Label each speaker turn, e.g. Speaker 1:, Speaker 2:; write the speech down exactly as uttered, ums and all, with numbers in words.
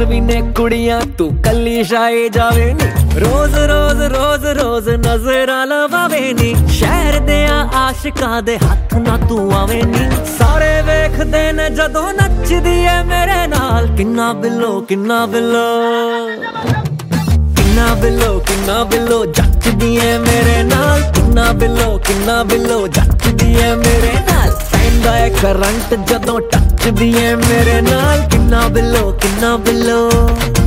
Speaker 1: ਹੋਰ ਵੀ ਨੇ ਕੁੜੀਆਂ ਤੂੰ ਕੱਲੀ ਸ਼ਾਏ ਜਾਵੇ ਨੀ ਰੋਜ਼ ਰੋਜ਼ ਰੋਜ਼ ਰੋਜ਼ ਨਜ਼ਰਾਂ ਲਵਾਵੇ ਨੀ ਸ਼ਹਿਰ ਦਿਆਂ ਆਸ਼ਿਕਾਂ ਦੇ ਹੱਥ ਨਾ ਤੂੰ ਆਵੇਂ ਨੀ ਸਾਰੇ ਵੇਖਦੇ ਨੇ ਜਦੋਂ ਨੱਚਦੀ ਏ ਮੇਰੇ ਨਾਲ ਕਿੰਨਾ ਬਿੱਲੋ ਕਿੰਨਾ ਬਿੱਲੋ ਕਿੰਨਾ ਬਿੱਲੋ ਕਿੰਨਾ ਬਿੱਲੋ ਜੱਚਦੀ ਏ ਮੇਰੇ ਨਾਲ ਕਿੰਨਾ ਬਿੱਲੋ ਕਿੰਨਾ ਬਿੱਲੋ ਜੱਚਦੀ ਏ ਮੇਰੇ ਨਾਲ ਪੈਂਦਾ ਏ ਕਰੰਟ ਜਦੋਂ ਟੱਚਦੀ ਏ ਮੇਰੇ ਨਾਲ ਕਿੰਨਾ ਬਿੱਲੋ ਕਿੰਨਾ ਬਿੱਲੋ